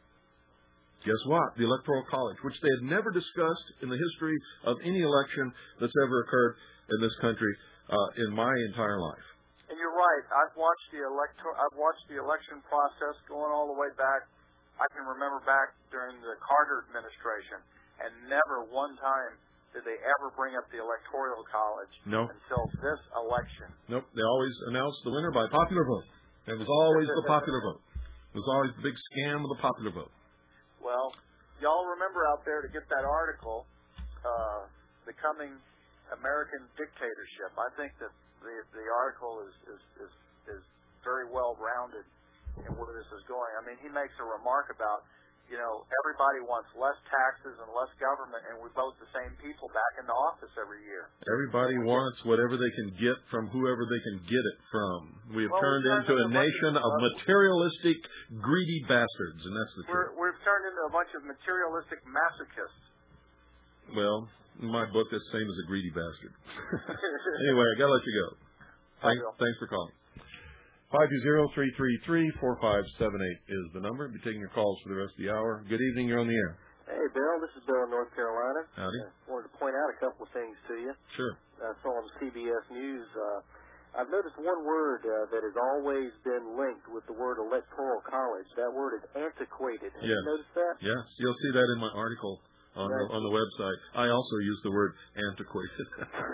guess what, the Electoral College, which they had never discussed in the history of any election that's ever occurred in this country uh, in my entire life. And you're right. I've watched the elector. I've watched the election process going all the way back. I can remember back during the Carter administration, and never one time did they ever bring up the Electoral College No. until this election. Nope. They always announced the winner by popular vote. It was always the popular vote. It was always the big scam of the popular vote. Well, y'all remember out there to get that article, uh, The Coming American Dictatorship. I think that the the article is is is, is very well rounded in where this is going. I mean, he makes a remark about, you know, everybody wants less taxes and less government, and we vote the same people back into office every year. Everybody wants whatever they can get from whoever they can get it from. We have Well, turned we've into turned a into a bunch nation of- of materialistic, greedy bastards, and that's the We're, truth. we've turned into a bunch of materialistic masochists. Well, in my book, that's the same as a greedy bastard. Anyway, I gotta let you go. Thank, Bill. thanks for calling. five two zero, three three three, four five seven eight is the number. I'll be taking your calls for the rest of the hour. Good evening. You're on the air. Hey, Bill. This is Bill in North Carolina. Howdy. I wanted to point out a couple of things to you. Sure. I saw on C B S News, uh, I've noticed one word uh, that has always been linked with the word electoral college. That word is antiquated. Have Yes. you noticed that? Yes, you'll see that in my article on the, Right. on the website. I also use the word antiquated,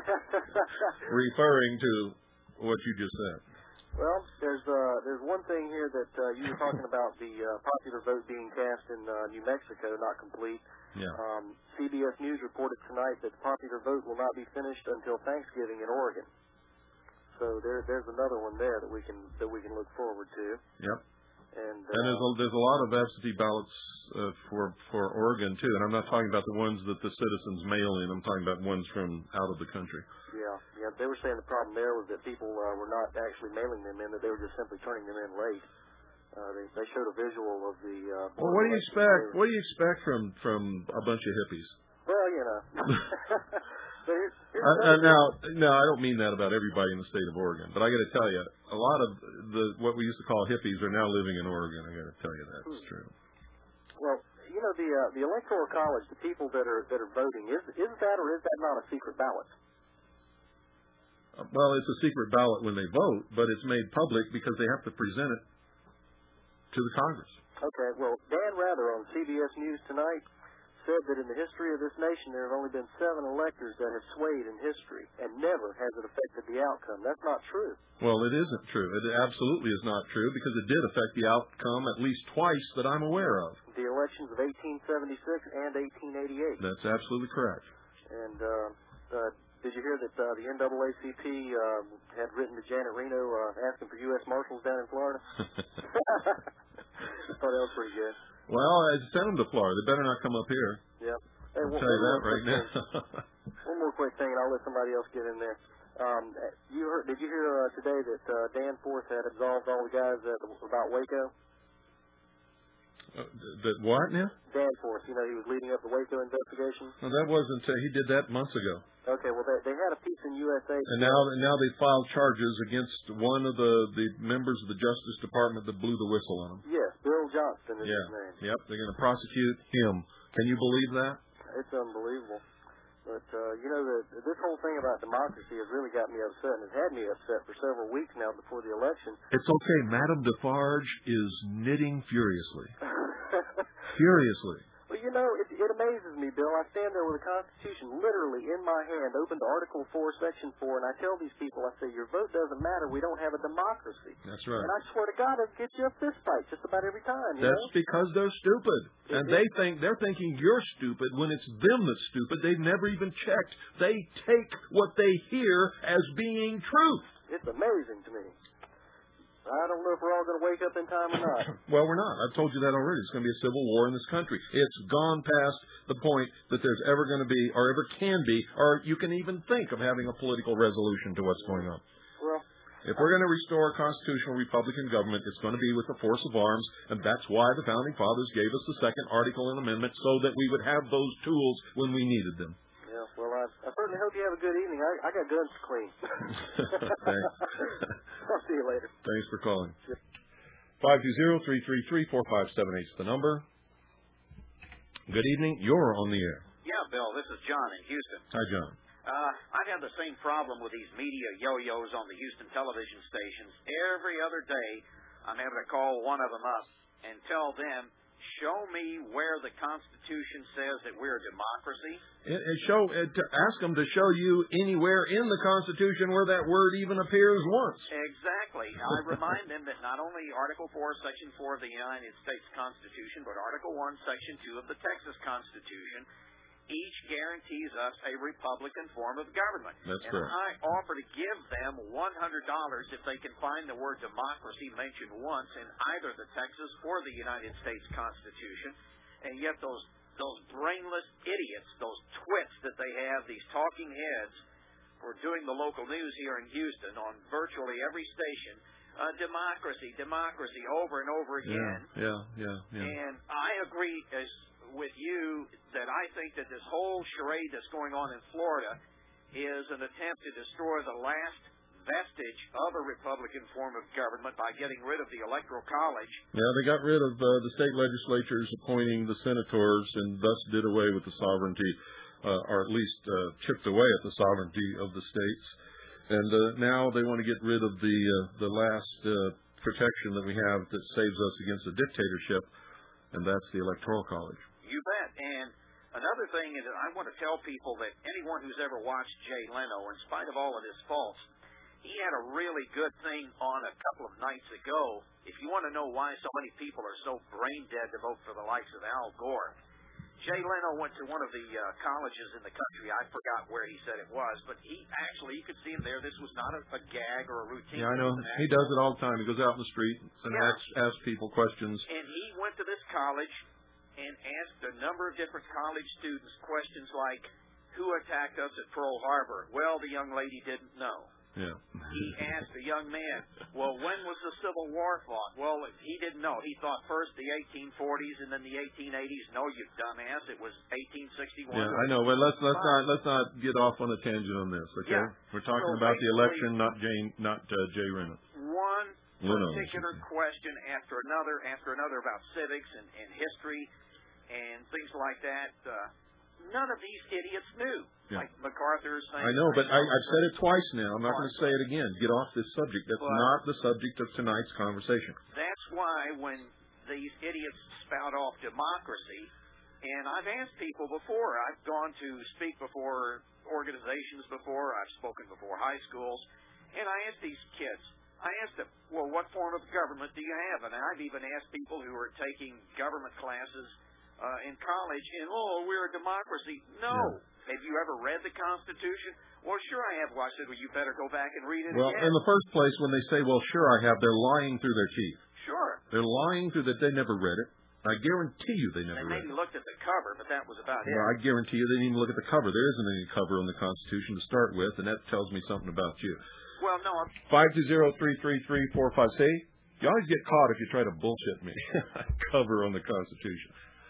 referring to what you just said. Well, there's uh, there's one thing here that uh, you were talking about the uh, popular vote being cast in uh, New Mexico, not complete. Yeah. Um, C B S News reported tonight that the popular vote will not be finished until Thanksgiving in Oregon. So there, there's another one there that we can that we can look forward to. Yep. And, uh, And there's a, there's a lot of absentee ballots uh, for for Oregon too, and I'm not talking about the ones that the citizens mail in. I'm talking about ones from out of the country. yeah, yeah. They were saying the problem there was that people uh, were not actually mailing them in; that they were just simply turning them in late. Uh, they, they showed a visual of the. Uh, Well, what do you expect? What do you expect from from a bunch of hippies? Well, you know. But here's, here's uh, uh, now, no, I don't mean that about everybody in the state of Oregon, but I got to tell you, a lot of the what we used to call hippies are now living in Oregon. I got to tell you that's hmm. true. Well, you know the uh, the Electoral College, the people that are that are voting, is is that or is that not a secret ballot? Uh, well, it's a secret ballot when they vote, but it's made public because they have to present it to the Congress. Okay. Well, Dan Rather on C B S News Tonight said that in the history of this nation there have only been seven electors that have swayed in history, and never has it affected the outcome. That's not true. Well, it isn't true. It absolutely is not true because it did affect the outcome at least twice that I'm aware of. The elections of eighteen seventy-six and eighteen eighty-eight. That's absolutely correct. And uh, uh, did you hear that uh, the N double A C P uh, had written to Janet Reno uh, asking for U S Marshals down in Florida? I thought that was pretty good. Well, I sent them to Florida. They better not come up here. Yep. Hey, I'll one, tell you that right now. One more quick thing, and I'll let somebody else get in there. Um, you heard? Did you hear uh, today that uh, Danforth had absolved all the guys that, about Waco? Uh, that what now? Danforth. You know, he was leading up the Waco investigation. No, that wasn't. Uh, he did that months ago. Okay. Well, they, they had a piece in U S A. And now, and now they filed charges against one of the, the members of the Justice Department that blew the whistle on him. Yes, Bill Johnston is yeah. his name. Yep. They're going to prosecute him. Can you believe that? It's unbelievable. But, uh, you know, the, this whole thing about democracy has really got me upset, and has had me upset for several weeks now before the election. It's okay. Madame Defarge is knitting furiously. Furiously. Well, you know, it, it amazes me, Bill. I stand there with the Constitution literally in my hand, open to Article four, Section four, and I tell these people, I say, your vote doesn't matter. We don't have a democracy. That's right. And I swear to God, I'd get you a fist fight just about every time. You That's know? because they're stupid. It and is. they think, they're thinking you're stupid when it's them that's stupid. They've never even checked. They take what they hear as being truth. It's amazing to me. I don't know if we're all going to wake up in time or not. Well, we're not. I've told you that already. It's going to be a civil war in this country. It's gone past the point that there's ever going to be, or ever can be, or you can even think of having a political resolution to what's going on. Well, if we're going to restore a constitutional Republican government, it's going to be with the force of arms, and that's why the Founding Fathers gave us the Second Article and Amendment, so that we would have those tools when we needed them. Yeah, well, I, I certainly hope you have a good evening. I, I got guns to clean. Thanks. I'll see you later. Thanks for calling. five two zero, three three three, four five seven eight is the number. Good evening. You're on the air. Yeah, Bill, this is John in Houston. Hi, John. Uh, I've had the same problem with these media yo-yos on the Houston television stations. Every other day, I'm having to call one of them up and tell them, show me where the Constitution says that we're a democracy. It, it show, it, to ask them to show you anywhere in the Constitution where that word even appears once. Exactly. I remind them that not only Article four, Section four of the United States Constitution, but Article one, Section two of the Texas Constitution, each guarantees us a Republican form of government. That's and correct. I offer to give them one hundred dollars if they can find the word democracy mentioned once in either the Texas or the United States Constitution. And yet those those brainless idiots, those twits that they have, these talking heads, for doing the local news here in Houston on virtually every station, uh, democracy, democracy, over and over again. Yeah, yeah, yeah. yeah. And I agree as with you that I think that this whole charade that's going on in Florida is an attempt to destroy the last vestige of a Republican form of government by getting rid of the Electoral College. Yeah, they got rid of uh, the state legislatures appointing the senators and thus did away with the sovereignty, uh, or at least uh, chipped away at the sovereignty of the states. And uh, now they want to get rid of the uh, the last uh, protection that we have that saves us against a dictatorship, and that's the Electoral College. You bet. And another thing is that I want to tell people that anyone who's ever watched Jay Leno, in spite of all of his faults, he had a really good thing on a couple of nights ago. If you want to know why so many people are so brain dead to vote for the likes of Al Gore, Jay Leno went to one of the uh, colleges in the country. I forgot where he said it was, but he actually, you could see him there. This was not a, a gag or a routine. Yeah, I know. He does it all the time. He goes out in the street and yeah. asks, asks people questions. And he went to this college and asked a number of different college students questions like, who attacked us at Pearl Harbor? Well, the young lady didn't know. Yeah. He asked a young man, well, when was the Civil War fought? Well, he didn't know. He thought first the eighteen forties and then the eighteen eighties. No, you dumbass. It was eighteen sixty-one. Yeah, I know, but let's let's not let's not get off on a tangent on this, okay? Yeah. We're talking So about the election, not Jane, not uh, Jay Reno. One Leno. particular question after another after another about civics and, and history and things like that. Uh, none of these idiots knew. Yeah. Like MacArthur's saying. I know, but I, I've said it twice now. I'm not going to say it again. Get off this subject. That's But not the subject of tonight's conversation. That's why when these idiots spout off democracy, and I've asked people before, I've gone to speak before organizations before, I've spoken before high schools, and I asked these kids, I asked them, well, what form of government do you have? And I've even asked people who are taking government classes uh, in college, and, oh, we're a democracy. No. Yeah. Have you ever read the Constitution? Well, sure I have. Well, I said, well, you better go back and read it Well, again. in the first place, when they say, well, sure I have, they're lying through their teeth. Sure. They're lying through that they never read it. I guarantee you they never They read maybe it. looked at the cover, but that was about it. Well, I guarantee you they didn't even look at the cover. There isn't any cover on the Constitution to start with, and that tells me something about you. Well, no. I'm... five two zero, three three three, four five. See, you always get caught if you try to bullshit me. Cover on the Constitution.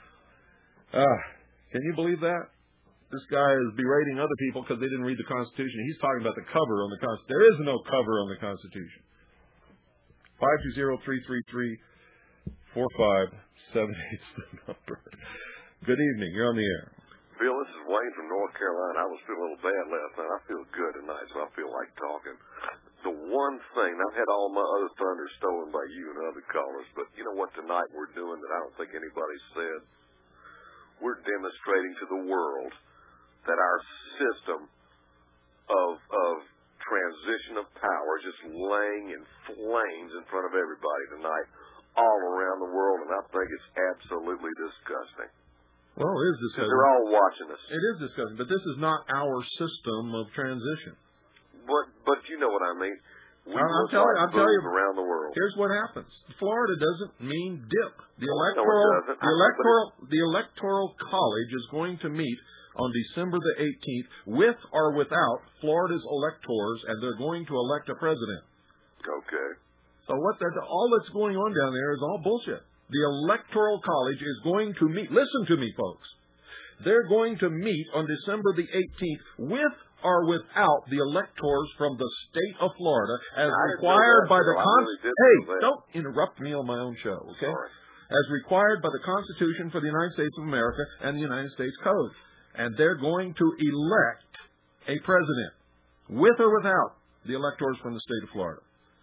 Ah, can you believe that? This guy is berating other people because they didn't read the Constitution. He's talking about the cover on the Constitution. There is no cover on the Constitution. five two zero, three three three, four five seven eight is the number. Good evening. You're on the air. Bill, this is Wayne from North Carolina. I was feeling a little bad last night. I feel good tonight, so I feel like talking. The one thing, I've had all my other thunder stolen by you and other callers, but you know what tonight we're doing that I don't think anybody said? We're demonstrating to the world that our system of of transition of power is just laying in flames in front of everybody tonight all around the world, and I think it's absolutely disgusting. Well, it is disgusting. They're all watching us. It is disgusting, but this is not our system of transition. But but you know what I mean. We I'm look telling, like I'm telling you, around the world. Here's what happens. Florida doesn't mean dip. The No, it electoral, doesn't. the electoral, the electoral college is going to meet on December the eighteenth, with or without Florida's electors, and they're going to elect a president. Okay. So what? That all that's going on down there is all bullshit. The electoral college is going to meet. Listen to me, folks. They're going to meet on December the eighteenth with or without the electors from the state of Florida, as required by the Constitution. Hey, don't interrupt me on my own show, okay? Sorry. As required by the Constitution for the United States of America and the United States Code. And they're going to elect a president, with or without the electors from the state of Florida.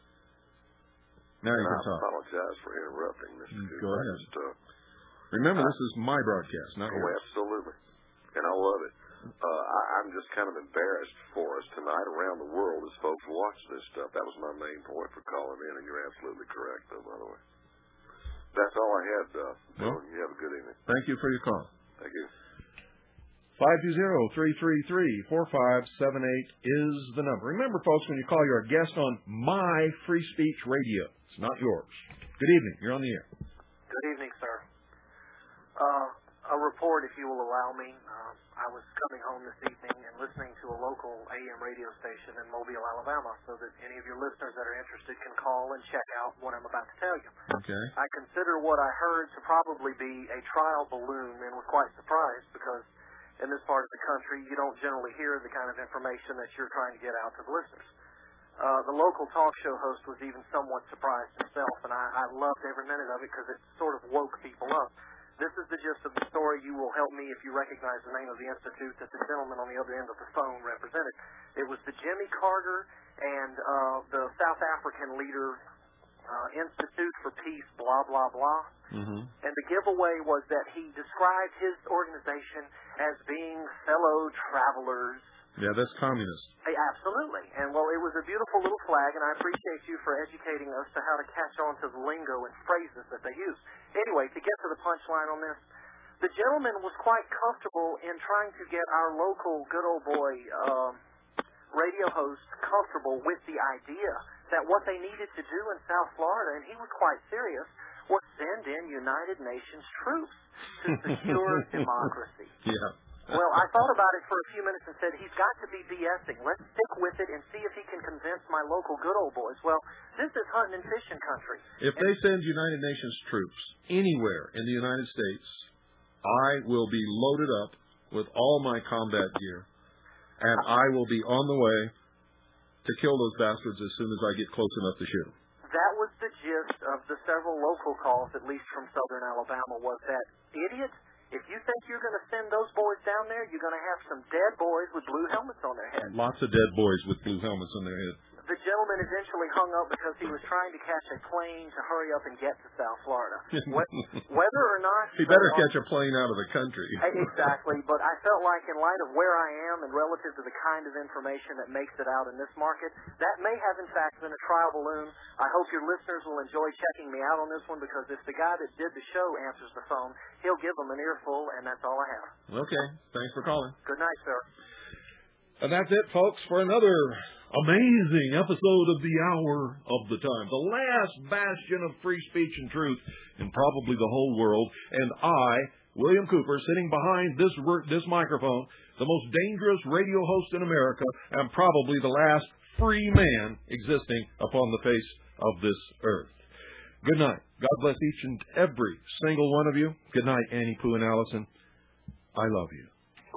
Now you And can I talk. apologize for interrupting, Mister Go Cooper. ahead. Just, uh, Remember, this is my broadcast, not oh, yours. absolutely. And I love it. Uh, I, I'm just kind of embarrassed for us tonight around the world as folks watch this stuff. That was my main point for calling in, and you're absolutely correct, though, by the way. That's all I had, uh, Bill. Well, You have a good evening. Thank you for your call. Thank you. five two zero, three three three, four five seven eight is the number. Remember, folks, when you call, you're a guest on my Free Speech Radio. It's not yours. Good evening. You're on the air. Good evening, sir. Uh, a report, if you will allow me. Uh, I was coming home this evening and listening to a local A M radio station in Mobile, Alabama, so that any of your listeners that are interested can call and check out what I'm about to tell you. Okay. I consider what I heard to probably be a trial balloon and was quite surprised because in this part of the country, you don't generally hear the kind of information that you're trying to get out to the listeners. Uh, the local talk show host was even somewhat surprised himself, and I, I loved every minute of it because it sort of woke people up. This is the gist of the story. You will help me if you recognize the name of the institute that the gentleman on the other end of the phone represented. It was the Jimmy Carter and uh, the South African leader uh, Institute for Peace, blah, blah, blah. Mm-hmm. And the giveaway was that he described his organization as being fellow travelers. Yeah, that's communist. Hey, absolutely. And, well, it was a beautiful little flag, and I appreciate you for educating us to how to catch on to the lingo and phrases that they use. Anyway, to get to the punchline on this, the gentleman was quite comfortable in trying to get our local good old boy um, radio host comfortable with the idea that what they needed to do in South Florida, and he was quite serious, was send in United Nations troops to secure democracy. Yeah. Well, I thought about it for a few minutes and said, he's got to be BSing. Let's stick with it and see if he can convince my local good old boys. Well, this is hunting and fishing country. If they send United Nations troops anywhere in the United States, I will be loaded up with all my combat gear, and I will be on the way to kill those bastards as soon as I get close enough to shoot them. That was the gist of the several local calls, at least from southern Alabama, was that, idiot, if you think you're going to send those boys down there, you're going to have some dead boys with blue helmets on their heads. Lots of dead boys with blue helmets on their heads. The gentleman eventually hung up because he was trying to catch a plane to hurry up and get to South Florida. Whether or not... He better catch a plane out of the country. Exactly, but I felt like in light of where I am and relative to the kind of information that makes it out in this market, that may have in fact been a trial balloon. I hope your listeners will enjoy checking me out on this one, because if the guy that did the show answers the phone, he'll give them an earful, and that's all I have. Okay, thanks for calling. Good night, sir. And that's it, folks, for another amazing episode of The Hour of the Time. The last bastion of free speech and truth in probably the whole world. And I, William Cooper, sitting behind this this microphone, the most dangerous radio host in America, and probably the last free man existing upon the face of this earth. Good night. God bless each and every single one of you. Good night, Annie, Pooh, and Allison. I love you.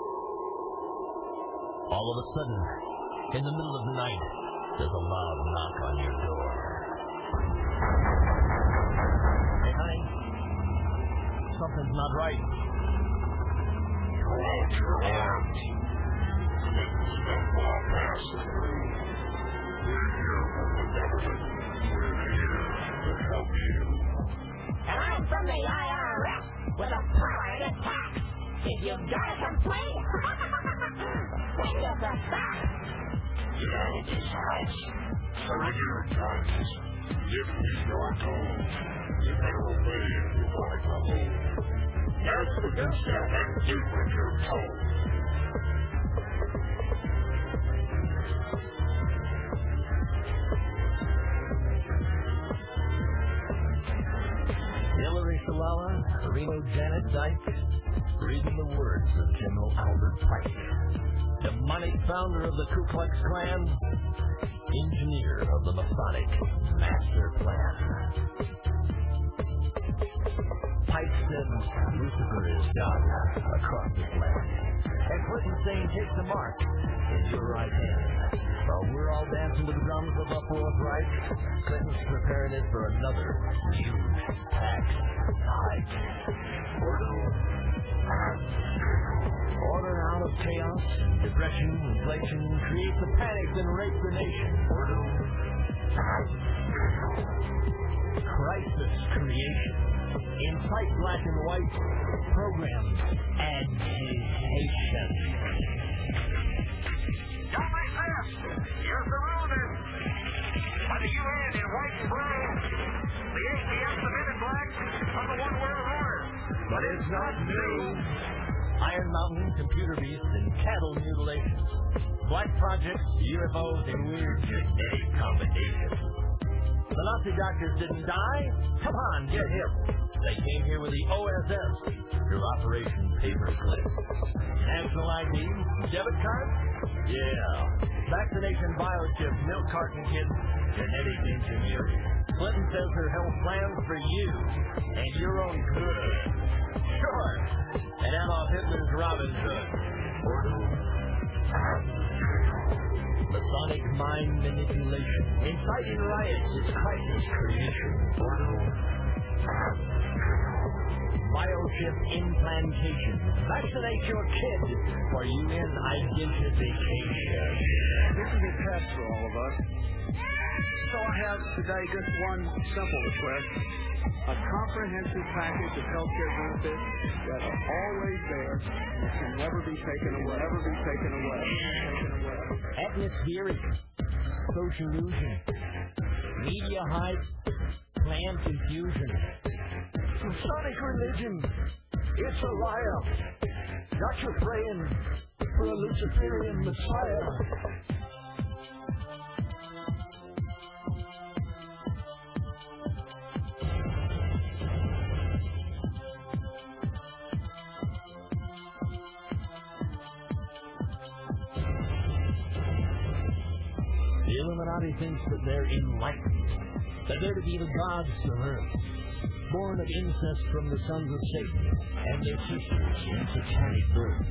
All of a sudden, in the middle of the night, there's a loud knock on your door. Hey, honey, something's not right. Throw out your arms. It's the Bob Massacre. We're here from the government. We're here to help you. And I'm from the I R S with a power to tax. If you've got a complaint, send us a fax. Get out of this house. Surrender your guns. Give me your gold. You better obey if you want to come home. That's the good stuff and do what you're told. Hillary Shalala, Reno Janet Dyke, reading the words of General Albert Pike, demonic founder of the Ku Klux Klan, engineer of the Masonic Master Plan. Pike said Lucifer is God across this land, and Clinton saying take the mark in your right hand. While we're all dancing to the drums of a fourth Reich, Clinton's preparing it for another huge tax hike. Order out of chaos, depression, inflation, create the panic and rape the nation. Crisis creation, incite black and white, program agitation. Don't make sense. You're surrounded by the U N in white and blue, the A T F, the men in black, and the one world order. But it's not new. Iron Mountain, computer beasts, and cattle mutilations. Black projects, U F Os, and weird genetic combinations. The Nazi doctors didn't die? Come on, get hip. They came here with the O S S through Operation Paperclip. National I D, debit card? Yeah. Vaccination biochip, milk carton kits, genetic engineering. Clinton says her health plans for you and your own good. Sure. And Adolf Hitler's Robin Hood. Masonic mind manipulation. Inciting riots is crisis creation. Biochip implantation. Vaccinate your kid for U N identification. This is a test for all of us. So I have today just one simple request. A comprehensive package of health care benefits that are always there and can never be taken away. Never be taken away. Taken away. Atmospheric. Sociallusion. Media hype. Plan confusion. Masonic religion. It's a liar. Not your praying for a Luciferian Messiah. Illuminati thinks that they're enlightened, that they're to be the gods of Earth, born of incest from the sons of Satan and their sisters in satanic birth.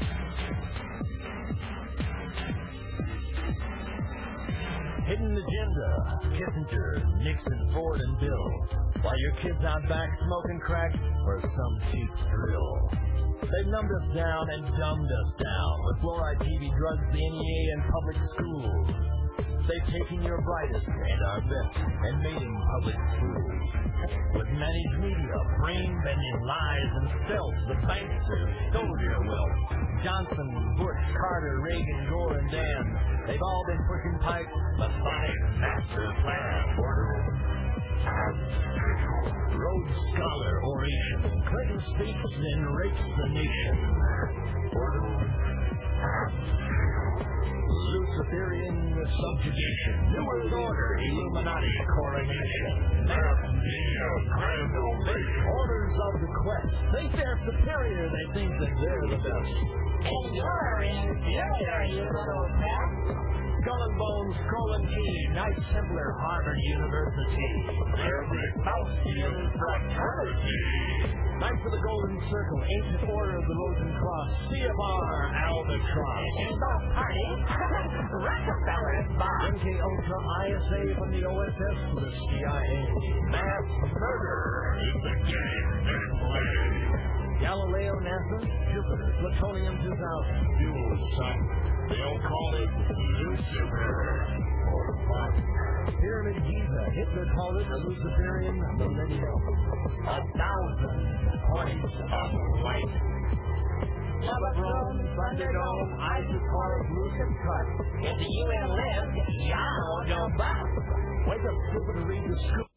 Hidden agenda, Kissinger, Nixon, Ford, and Bill, while your kids out back smoking crack for some cheap thrill. They've numbed us down and dumbed us down with fluoride, T V, drugs, the N E A, and public schools. They've taken your brightest and our best and made them public fools. With managed media, brain-bending lies, and stealth, the banksters stole your wealth. Johnson, Bush, Carter, Reagan, Gore, and Dan, they've all been pushing pipes, the sonic master plan. Rhodes Scholar oration, Clinton speaks and rapes the nation. Luciferian subjugation, New World Order, Illuminati coronation, mass media, grand ovation, orders of the quest. Think they're superior, they think that they're the best. And you're inferior, you little pet. Skull and Bones, Colin Key, Knights Templar, Harvard University. They're the Faustian fraternity. Knights of the Golden Circle, Ancient Order of the Rosen Cross, C F R, Albatross. And the party, Rockefeller's boss. M K Ultra, I S A from the O S S to the C I A. Mass murder is the game they play. Galileo, NASA, Jupiter, Plutonium two thousand, Dual Sun. They'll call it Lucifer or fun. Pyramid Giza, Hitler called it a Luciferian millennium. A thousand points of light. Love of Rome, Thunderdome, Isaac Horus, Lucid Cut. If the U N lives, y'all don't bust. Wake up, stupid, and read the scoop.